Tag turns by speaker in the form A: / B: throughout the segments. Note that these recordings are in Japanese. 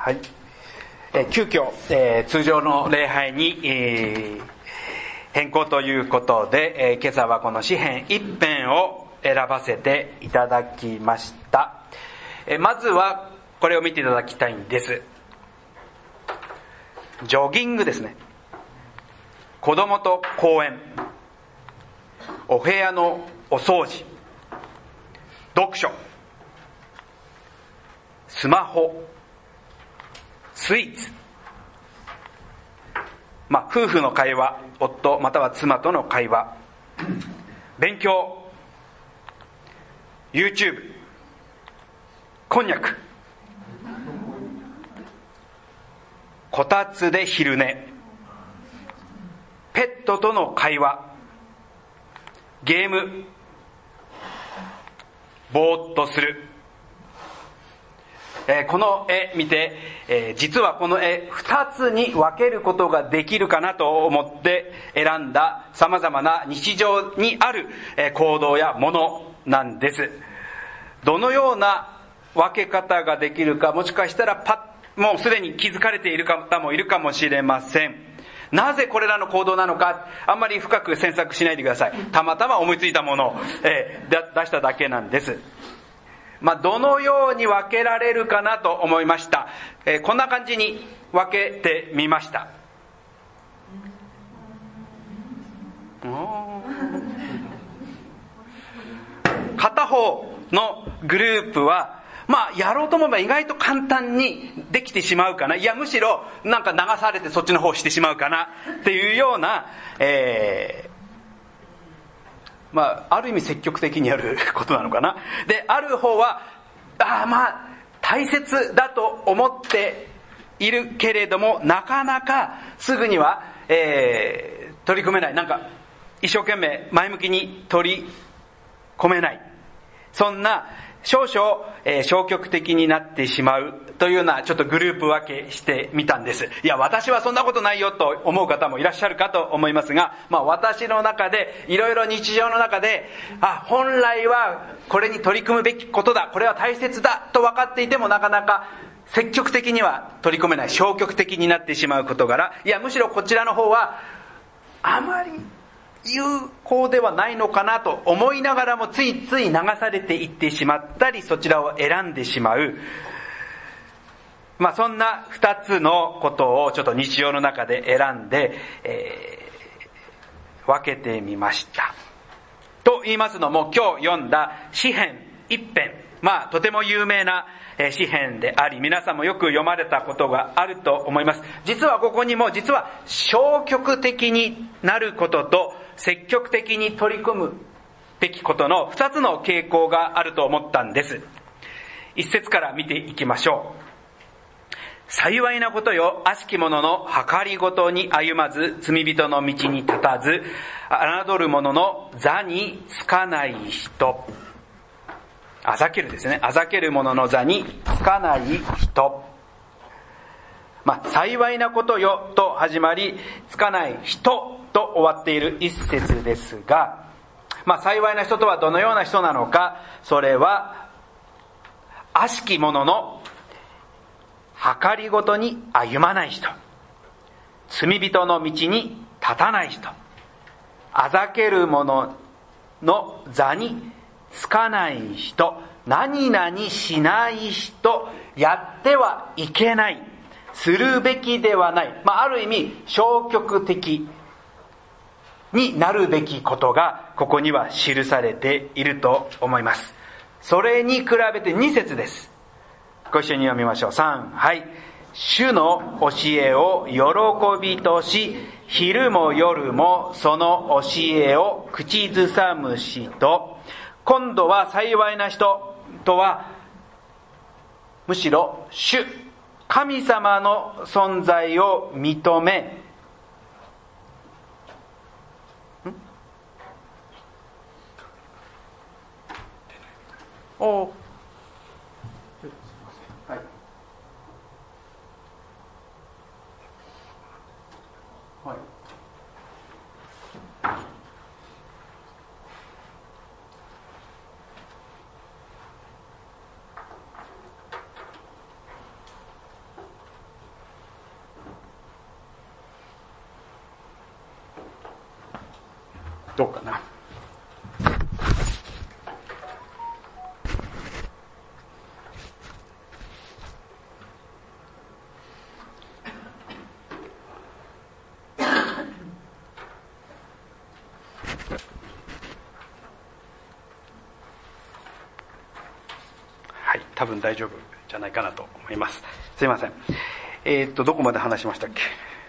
A: はい。急遽、通常の礼拝に、変更ということで、今朝はこの詩編一編を選ばせていただきました。まずはこれを見ていただきたいんです。ジョギングですね。子供と公園、お部屋のお掃除、読書、スマホ、スイーツ、夫婦の会話、夫または妻との会話、勉強、YouTube、こんにゃく、こたつで昼寝、ペットとの会話、ゲーム、ぼーっとする。この絵見て、実はこの絵2つに分けることができるかなと思って選んだ様々な日常にある行動やものなんです。どのような分け方ができるか、もしかしたらもうすでに気づかれている方もいるかもしれません。なぜこれらの行動なのか、あんまり深く詮索しないでください。たまたま思いついたものを、出しただけなんです。どのように分けられるかなと思いました。こんな感じに分けてみました。片方のグループはやろうと思えば意外と簡単にできてしまうかな、いやむしろなんか流されてそっちの方してしまうかなっていうような、ある意味積極的にやることなのかな。で、ある方は大切だと思っているけれども、なかなかすぐには、取り組めない、なんか一生懸命前向きに取り込めない、そんな少々、消極的になってしまうというようなちょっとグループ分けしてみたんです。いや私はそんなことないよと思う方もいらっしゃるかと思いますが、私の中でいろいろ日常の中で本来はこれに取り組むべきことだ、これは大切だと分かっていてもなかなか積極的には取り込めない、消極的になってしまう事柄、いやむしろこちらの方はあまり有効ではないのかなと思いながらも、ついつい流されていってしまったり、そちらを選んでしまう、そんな2つのことをちょっと日常の中で選んで、分けてみました。と言いますのも、今日読んだ詩編一編、とても有名な詩編であり、皆さんもよく読まれたことがあると思います。実はここにも消極的になることと積極的に取り組むべきことの2つの傾向があると思ったんです。一節から見ていきましょう。幸いなことよ、悪しき者の計りごとに歩まず、罪人の道に立たず、侮る者の座につかない人。あざけるですね。あざける者の座につかない人。幸いなことよと始まり、つかない人と終わっている一節ですが、幸いな人とはどのような人なのか。それは悪しき者の計りごとに歩まない人、罪人の道に立たない人、あざける者の座につかない人、何々しない人、やってはいけない、するべきではない、ある意味消極的になるべきことがここには記されていると思います。それに比べて2節です。ご一緒に読みましょう。3、はい。主の教えを喜びとし、昼も夜もその教えを口ずさむ人。今度は幸いな人とは、むしろ主、神様の存在を認め、 どうかな。はい、多分大丈夫じゃないかなと思います。すいません。どこまで話しましたっけ。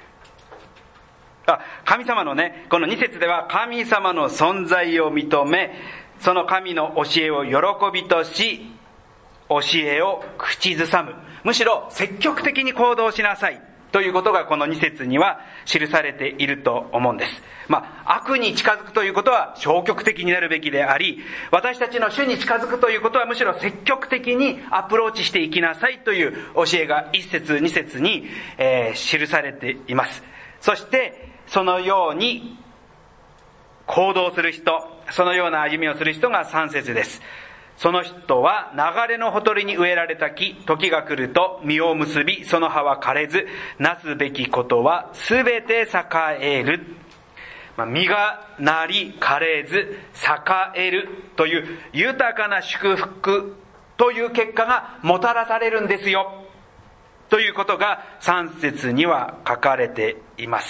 A: 神様のね、この2節では神様の存在を認め、その神の教えを喜びとし、教えを口ずさむ。むしろ積極的に行動しなさいということがこの2節には記されていると思うんです。悪に近づくということは消極的になるべきであり、私たちの主に近づくということはむしろ積極的にアプローチしていきなさいという教えが1節2節に、記されています。そしてそのように行動する人、そのような歩みをする人が3節です。その人は流れのほとりに植えられた木、時が来ると実を結び、その葉は枯れず、なすべきことはすべて栄える。実がなり枯れず栄えるという豊かな祝福という結果がもたらされるんですよということが3節には書かれています。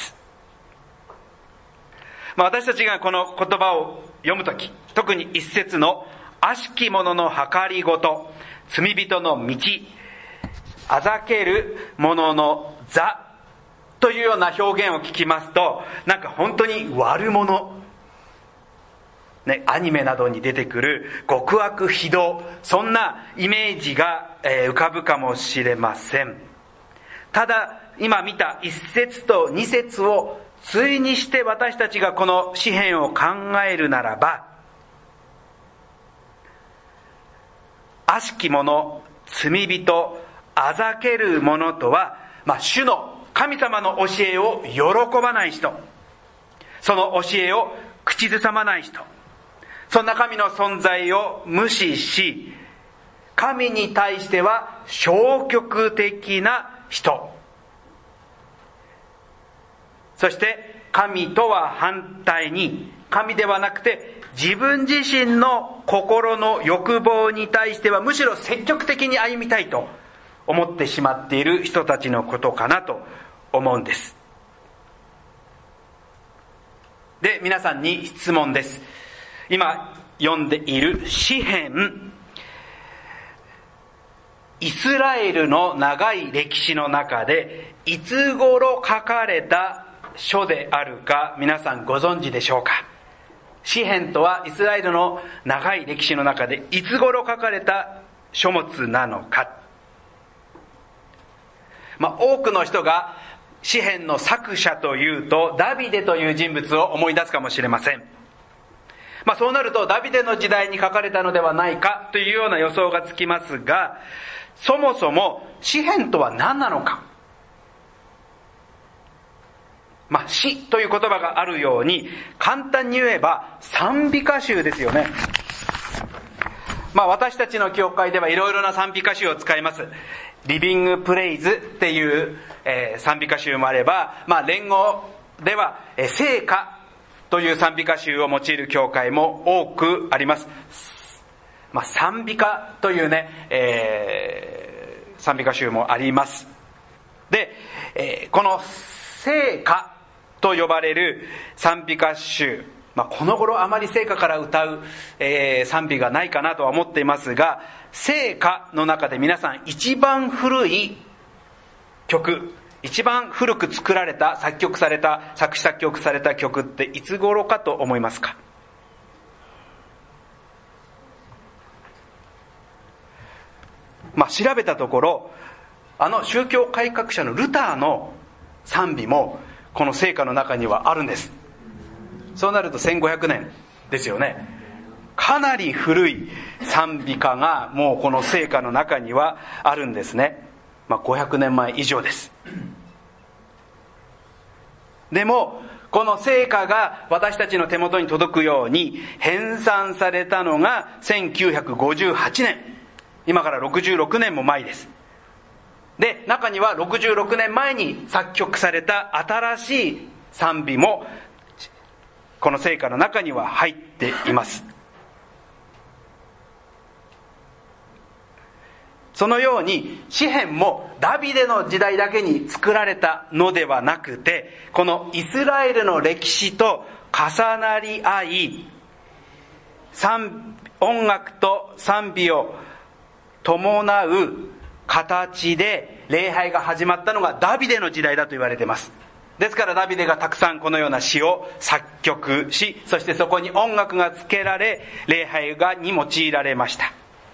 A: 私たちがこの言葉を読むとき、特に1節の悪しき者の計りごと、罪人の道、あざける者の座というような表現を聞きますと、なんか本当に悪者、ね、アニメなどに出てくる極悪非道、そんなイメージが浮かぶかもしれません。ただ今見た1節と2節を対にして私たちがこの詩篇を考えるならば、悪しき者、罪人、あざける者とは、主の神様の教えを喜ばない人、その教えを口ずさまない人、そんな神の存在を無視し、神に対しては消極的な人、そして神とは反対に、神ではなくて自分自身の心の欲望に対してはむしろ積極的に歩みたいと思ってしまっている人たちのことかなと思うんです。で、皆さんに質問です。今読んでいる詩編、イスラエルの長い歴史の中でいつ頃書かれた書であるか皆さんご存知でしょうか。詩編とはイスラエルの長い歴史の中でいつ頃書かれた書物なのか。多くの人が詩編の作者というとダビデという人物を思い出すかもしれません。そうなるとダビデの時代に書かれたのではないかというような予想がつきますが、そもそも詩編とは何なのか。詩という言葉があるように簡単に言えば賛美歌集ですよね。私たちの教会ではいろいろな賛美歌集を使います。リビングプレイズっていう、賛美歌集もあれば、連合では、聖歌という賛美歌集を用いる教会も多くあります。賛美歌というね、賛美歌集もあります。で、この聖歌と呼ばれる賛美歌集、この頃あまり聖歌から歌う、賛美がないかなとは思っていますが、聖歌の中で皆さん一番古い曲、一番古く作られた、作詞作曲された曲っていつ頃かと思いますか。調べたところ、宗教改革者のルターの賛美もこの聖歌の中にはあるんです。そうなると1500年ですよね。かなり古い賛美歌がもうこの聖歌の中にはあるんですね。500年前以上です。でもこの聖歌が私たちの手元に届くように編纂されたのが1958年、今から66年も前です。で、中には66年前に作曲された新しい賛美もこの聖歌の中には入っています。そのように詩編もダビデの時代だけに作られたのではなくて、このイスラエルの歴史と重なり合い、音楽と賛美を伴う形で礼拝が始まったのがダビデの時代だと言われています。ですからダビデがたくさんこのような詩を作曲し、そしてそこに音楽がつけられ、礼拝に用いられました。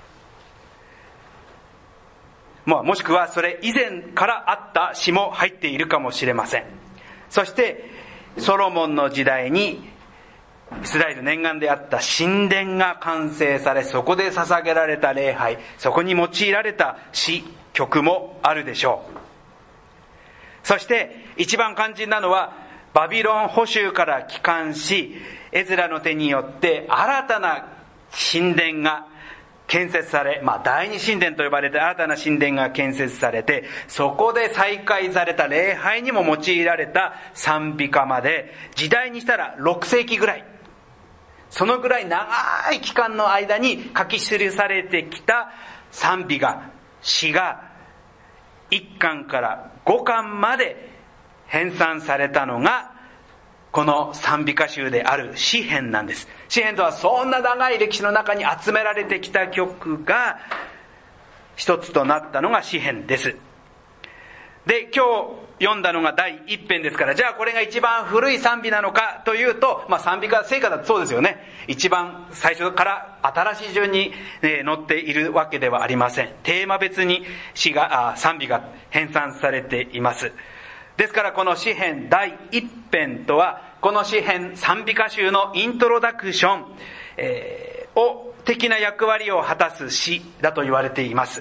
A: もしくはそれ以前からあった詩も入っているかもしれません。そしてソロモンの時代にイスラエル念願であった神殿が完成され、そこで捧げられた礼拝、そこに用いられた詩曲もあるでしょう。そして一番肝心なのは、バビロン捕囚から帰還し、エズラの手によって新たな神殿が建設され、第二神殿と呼ばれて新たな神殿が建設されて、そこで再開された礼拝にも用いられた賛美歌まで、時代にしたら6世紀ぐらい、そのぐらい長い期間の間に書き記されてきた賛美詩が1巻から5巻まで編纂されたのがこの賛美歌集である詩編なんです。詩編とはそんな長い歴史の中に集められてきた曲が一つとなったのが詩編です。で、今日読んだのが第一編ですから、じゃあこれが一番古い賛美なのかというと、賛美歌、聖歌だとそうですよね。一番最初から新しい順に載っているわけではありません。テーマ別に賛美が編纂されています。ですからこの詩編第一編とは、この詩編賛美歌集のイントロダクション、的な役割を果たす詩だと言われています。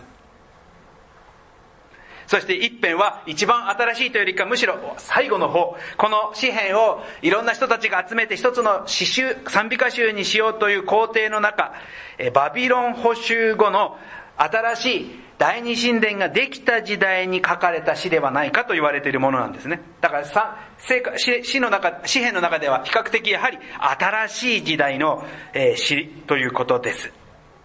A: そして一編は一番新しいというよりか、むしろ最後の方、この詩編をいろんな人たちが集めて一つの賛美歌集にしようという工程の中、バビロン捕詩後の新しい第二神殿ができた時代に書かれた詩ではないかと言われているものなんですね。だから詩編の中では比較的やはり新しい時代の詩ということです。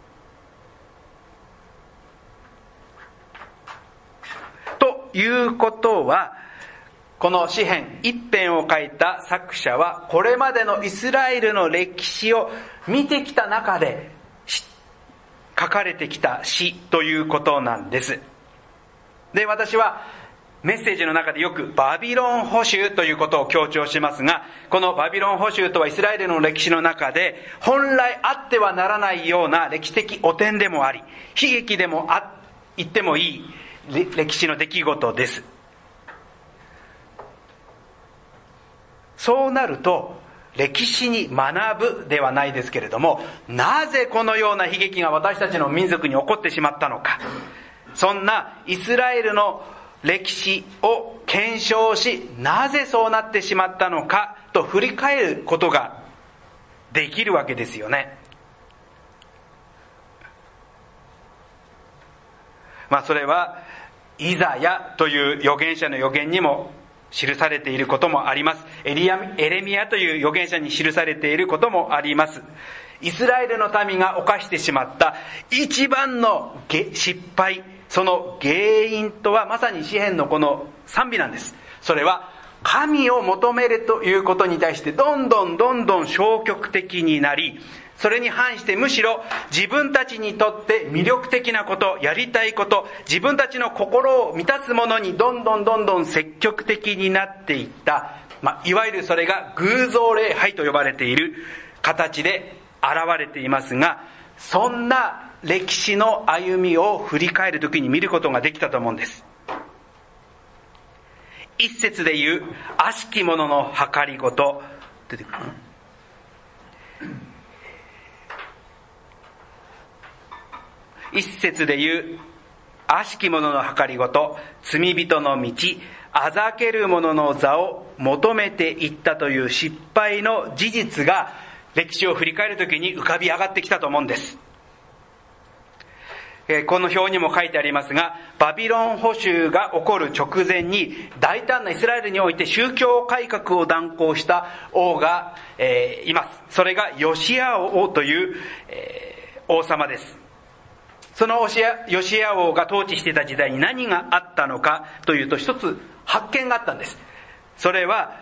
A: ということは、この詩編一編を書いた作者はこれまでのイスラエルの歴史を見てきた中で書かれてきた詩ということなんです。で、私はメッセージの中でよくバビロン捕囚ということを強調しますが、このバビロン捕囚とはイスラエルの歴史の中で本来あってはならないような歴史的汚点でもあり、悲劇でも言ってもいい歴史の出来事です。そうなると歴史に学ぶではないですけれども、なぜこのような悲劇が私たちの民族に起こってしまったのか、そんなイスラエルの歴史を検証し、なぜそうなってしまったのかと振り返ることができるわけですよね。それはイザヤという預言者の預言にも記されていることもあります。エレミヤという預言者に記されていることもあります。イスラエルの民が犯してしまった一番の失敗、その原因とはまさに詩編のこの賛美なんです。それは神を求めるということに対してどんどん消極的になり、それに反してむしろ自分たちにとって魅力的なこと、やりたいこと、自分たちの心を満たすものにどんどん積極的になっていった、いわゆるそれが偶像礼拝と呼ばれている形で現れていますが、そんな歴史の歩みを振り返るときに見ることができたと思うんです。一節で言う悪しき者の計りごと、出てくるかな。一節で言う悪しき者の計りごと、罪人の道、あざける者の座を求めていったという失敗の事実が歴史を振り返るときに浮かび上がってきたと思うんです。 この表にも書いてありますが、バビロン捕囚が起こる直前に大胆なイスラエルにおいて宗教改革を断行した王が、います。それがヨシア王という、王様です。そのヨシア王が統治していた時代に何があったのかというと、一つ発見があったんです。それは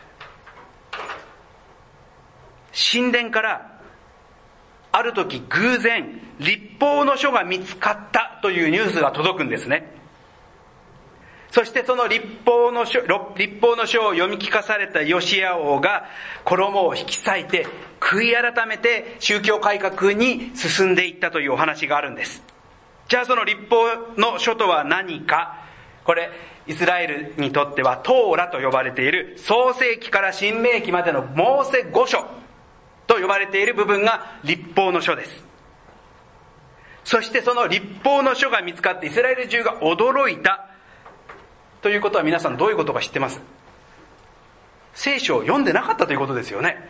A: 神殿からある時偶然律法の書が見つかったというニュースが届くんですね。そしてその律法の書を読み聞かされたヨシア王が衣を引き裂いて悔い改めて宗教改革に進んでいったというお話があるんです。じゃあその律法の書とは何か。これイスラエルにとってはトーラと呼ばれている創世記から新明記までのモーセ5書と呼ばれている部分が律法の書です。そしてその律法の書が見つかってイスラエル中が驚いたということは、皆さんどういうことか知ってます？聖書を読んでなかったということですよね。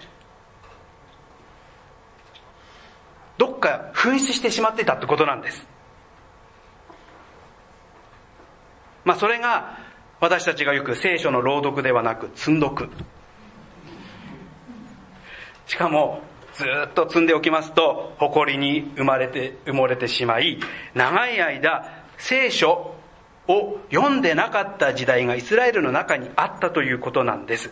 A: どっか紛失してしまっていたってことなんです。それが私たちがよく聖書の朗読ではなく積読、しかもずっと積んでおきますと埃に埋もれてしまい、長い間聖書を読んでなかった時代がイスラエルの中にあったということなんです。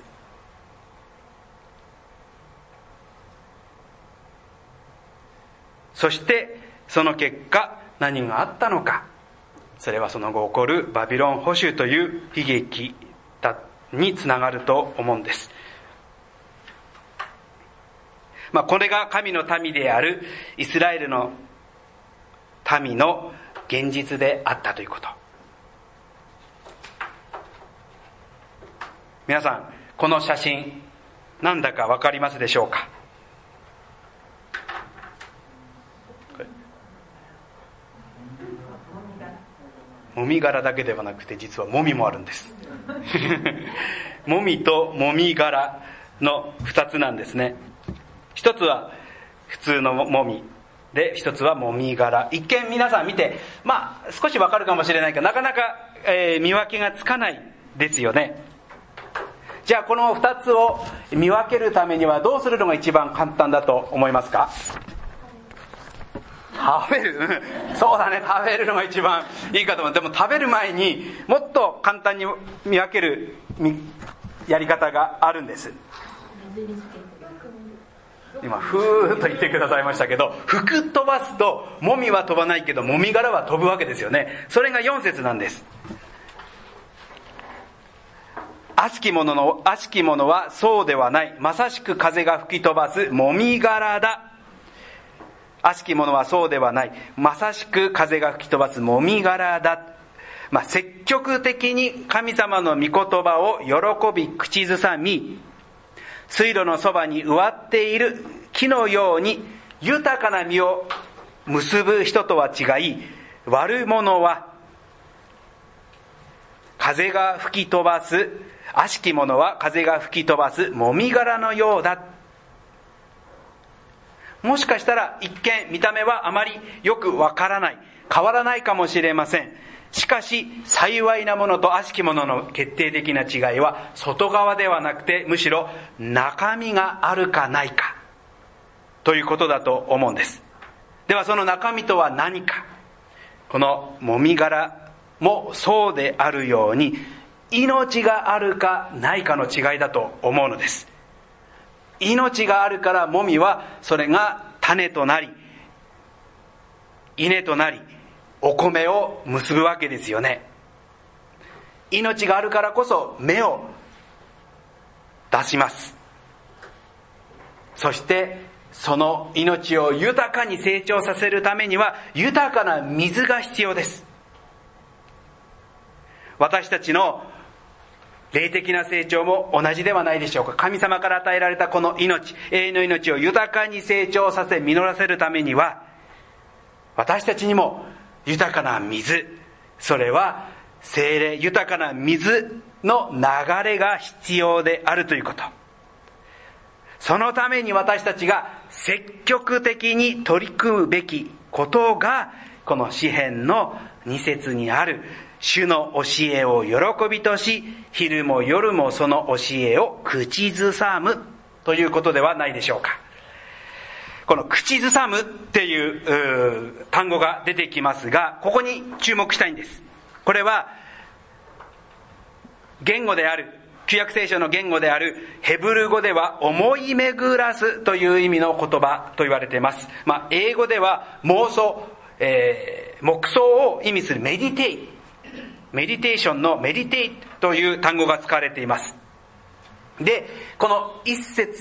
A: そしてその結果何があったのか。それはその後起こるバビロン捕囚という悲劇につながると思うんです。これが神の民であるイスラエルの民の現実であったということ。皆さん、この写真なんだかわかりますでしょうか？もみ殻だけではなくて実はもみもあるんですもみともみ殻の2つなんですね。一つは普通のもみで、一つはもみ殻。一見皆さん見て少しわかるかもしれないけど、なかなか、見分けがつかないですよね。じゃあこの2つを見分けるためにはどうするのが一番簡単だと思いますか？食べるそうだね、食べるのが一番いいかと思う。でも食べる前にもっと簡単に見分けるやり方があるんです。今ふーっと言ってくださいましたけど、吹く飛ばすともみは飛ばないけどもみ殻は飛ぶわけですよね。それが4節なんです。悪しき者はそうではない、まさしく風が吹き飛ばすもみ殻だ。悪しき者はそうではない、まさしく風が吹き飛ばすもみ殻だ。積極的に神様の御言葉を喜び口ずさみ、水路のそばに植わっている木のように豊かな実を結ぶ人とは違い、悪者は風が吹き飛ばす、悪しき者は風が吹き飛ばすもみ殻のようだ。もしかしたら一見見た目はあまりよくわからない、変わらないかもしれません。しかし幸いなものと悪しきものの決定的な違いは外側ではなくて、むしろ中身があるかないかということだと思うんです。ではその中身とは何か。このもみ殻もそうであるように、命があるかないかの違いだと思うのです。命があるからもみはそれが種となり稲となりお米を結ぶわけですよね。命があるからこそ芽を出します。そしてその命を豊かに成長させるためには豊かな水が必要です。私たちの霊的な成長も同じではないでしょうか。神様から与えられたこの命、永遠の命を豊かに成長させ実らせるためには、私たちにも豊かな水、それは聖霊、豊かな水の流れが必要であるということ。そのために私たちが積極的に取り組むべきことがこの詩編の2節にある主の教えを喜びとし、昼も夜もその教えを口ずさむということではないでしょうか。この口ずさむっていう単語が出てきますが、ここに注目したいんです。これは言語である、旧約聖書の言語であるヘブル語では思い巡らすという意味の言葉と言われています。英語では妄想、黙想を意味するメディテーションのメディテイという単語が使われています。で、この2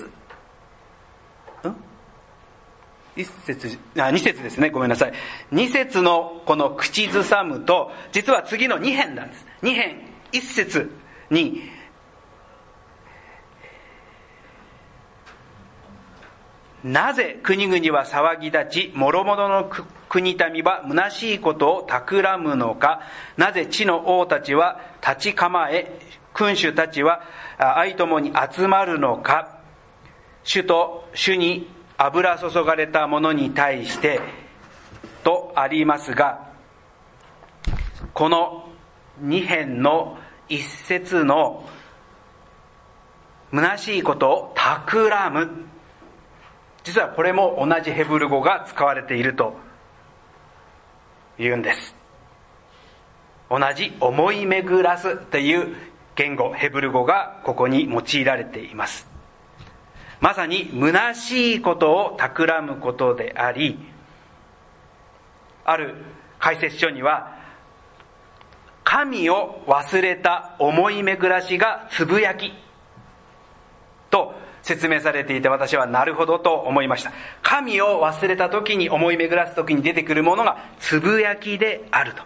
A: 節ですね、ごめんなさい。2節のこの口ずさむと、実は次の2編なんです。2編、1節に、なぜ国々は騒ぎ立ち、諸々の国民は虚しいことを企むのか。なぜ地の王たちは立ち構え、君主たちは愛ともに集まるのか。主と主に油注がれたものに対してとありますが、この2編の1節の虚しいことを企む、実はこれも同じヘブル語が使われているというんです。同じ思い巡らすという言語、ヘブル語がここに用いられています。まさに虚しいことを企むことであり、ある解説書には、神を忘れた思い巡らしがつぶやきと説明されていて、私はなるほどと思いました。神を忘れた時に、思い巡らす時に出てくるものがつぶやきであると。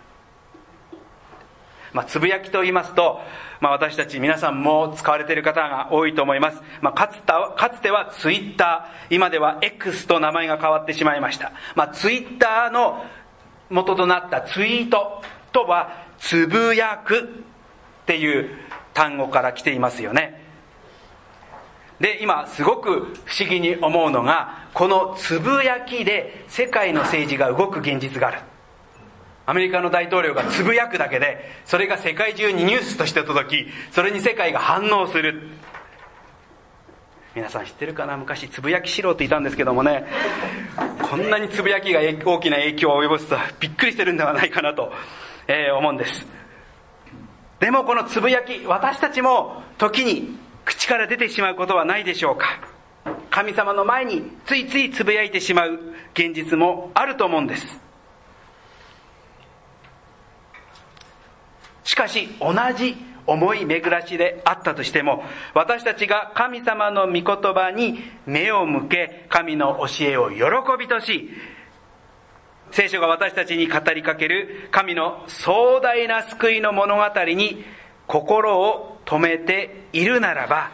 A: つぶやきと言いますと、私たち皆さんも使われている方が多いと思います。かつてはツイッター、今では X と名前が変わってしまいました。ツイッターの元となったツイートとは、つぶやくっていう単語から来ていますよね。で、今すごく不思議に思うのが、このつぶやきで世界の政治が動く現実がある。アメリカの大統領がつぶやくだけで、それが世界中にニュースとして届き、それに世界が反応する。皆さん知ってるかな？昔つぶやき素人いたんですけどもね、こんなにつぶやきが大きな影響を及ぼすとはびっくりしてるんではないかなと思うんです。でもこのつぶやき、私たちも時に口から出てしまうことはないでしょうか。神様の前についついつぶやいてしまう現実もあると思うんです。しかし同じ思い巡らしであったとしても、私たちが神様の御言葉に目を向け、神の教えを喜びとし、聖書が私たちに語りかける神の壮大な救いの物語に心を止めているならば、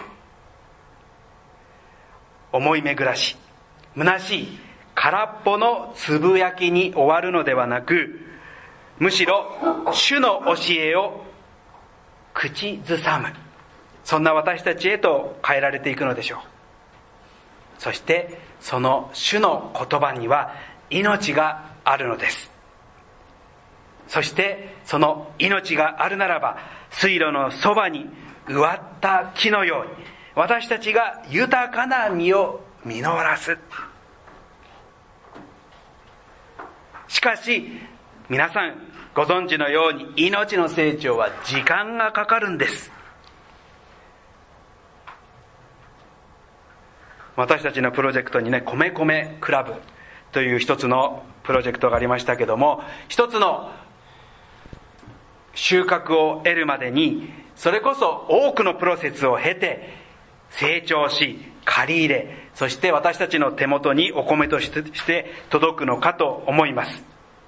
A: 思い巡らし、虚しい空っぽのつぶやきに終わるのではなく、むしろ主の教えを口ずさむ、そんな私たちへと変えられていくのでしょう。そしてその主の言葉には命があるのです。そしてその命があるならば、水路のそばに植わった木のように、私たちが豊かな実を実らす。しかし皆さんご存知のように、命の成長は時間がかかるんです。私たちのプロジェクトにね、米米クラブという一つのプロジェクトがありましたけども、一つの収穫を得るまでに、それこそ多くのプロセスを経て成長し、借り入れ、そして私たちの手元にお米として届くのかと思います。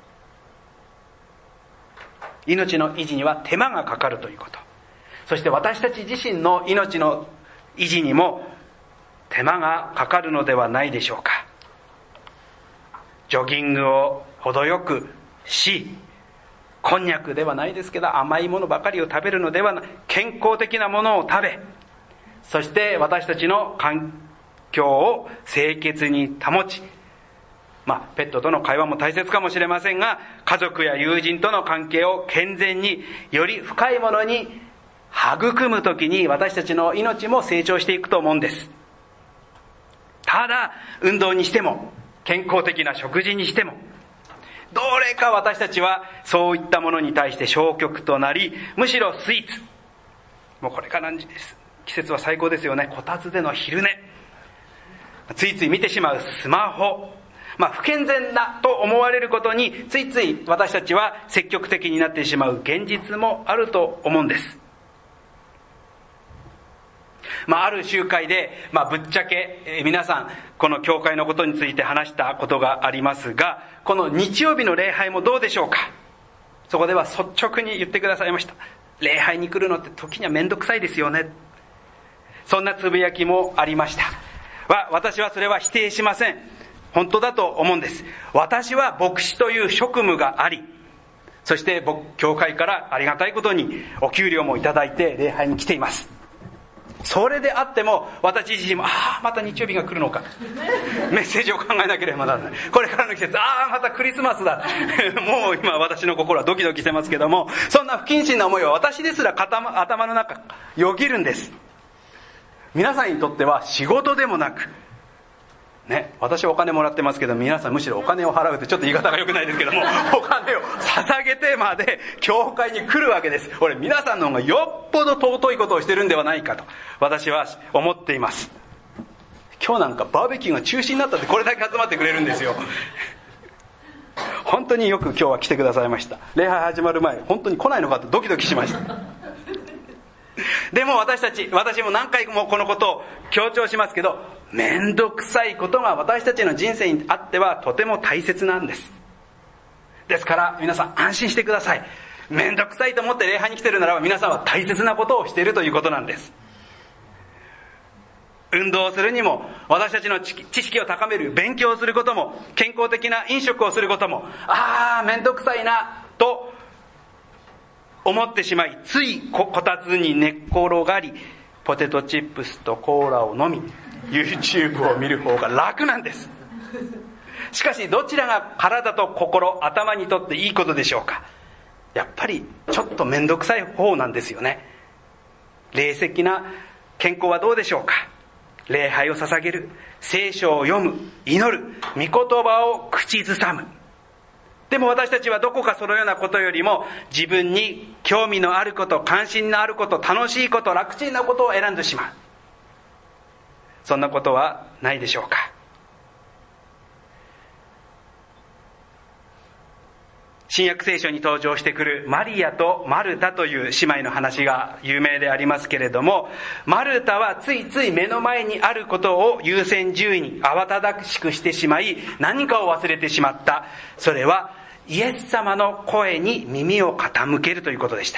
A: 命の維持には手間がかかるということ、そして私たち自身の命の維持にも手間がかかるのではないでしょうか。ジョギングを程よくし、こんにゃくではないですけど甘いものばかりを食べるのではなく、健康的なものを食べ、そして私たちの環境を清潔に保ち、 ペットとの会話も大切かもしれませんが、家族や友人との関係を健全に、より深いものに育むときに、私たちの命も成長していくと思うんです。ただ、運動にしても、健康的な食事にしても、どれか私たちはそういったものに対して消極となり、むしろスイーツ、もうこれからの季節は最高ですよね。こたつでの昼寝、ついつい見てしまうスマホ、不健全だと思われることについつい私たちは積極的になってしまう現実もあると思うんです。ある集会で、ぶっちゃけ皆さんこの教会のことについて話したことがありますが、この日曜日の礼拝もどうでしょうか。そこでは率直に言ってくださいました。礼拝に来るのって時にはめんどくさいですよね。そんなつぶやきもありました。私はそれは否定しません。本当だと思うんです。私は牧師という職務があり、そして教会からありがたいことにお給料もいただいて礼拝に来ています。それであっても私自身もまた日曜日が来るのか、メッセージを考えなければならない。これからの季節、またクリスマスだもう今私の心はドキドキしてますけども、そんな不謹慎な思いは私ですら頭の中よぎるんです。皆さんにとっては仕事でもなくね、私はお金もらってますけど、皆さんむしろお金を払うってちょっと言い方が良くないですけども、お金を捧げてまで教会に来るわけです。これ皆さんの方がよっぽど尊いことをしてるんではないかと私は思っています。今日なんかバーベキューが中止になったってこれだけ集まってくれるんですよ。本当によく今日は来てくださいました。礼拝始まる前本当に来ないのかとドキドキしました。でも私も何回もこのことを強調しますけど、めんどくさいことが私たちの人生にあってはとても大切なんです。ですから皆さん安心してください。めんどくさいと思って礼拝に来てるならば、皆さんは大切なことをしているということなんです。運動をするにも、私たちの知識を高める勉強をすることも、健康的な飲食をすることも、めんどくさいなと思ってしまい、ついこたつに寝っ転がり、ポテトチップスとコーラを飲み、YouTube を見る方が楽なんです。しかしどちらが体と心、頭にとっていいことでしょうか。やっぱりちょっとめんどくさい方なんですよね。霊的な健康はどうでしょうか。礼拝を捧げる、聖書を読む、祈る、御言葉を口ずさむ。でも私たちはどこかそのようなことよりも、自分に興味のあること、関心のあること、楽しいこと、楽ちんなことを選んでしまう。そんなことはないでしょうか。新約聖書に登場してくるマリアとマルタという姉妹の話が有名でありますけれども、マルタはついつい目の前にあることを優先順位に慌ただしくしてしまい、何かを忘れてしまった。それはイエス様の声に耳を傾けるということでした。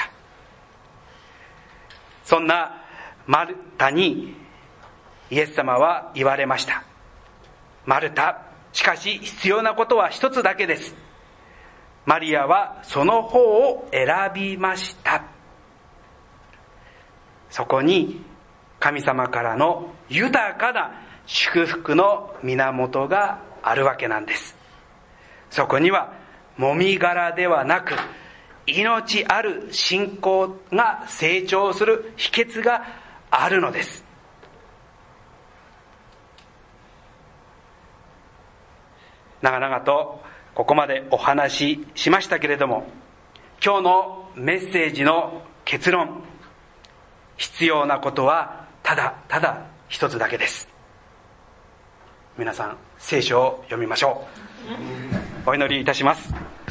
A: そんなマルタにイエス様は言われました。マルタ、しかし必要なことは一つだけです。マリアはその方を選びました。そこに神様からの豊かな祝福の源があるわけなんです。そこにはもみ殻ではなく、命ある信仰が成長する秘訣があるのです。長々とここまでお話ししましたけれども、今日のメッセージの結論、必要なことはただただ一つだけです。皆さん聖書を読みましょう。お祈りいたします。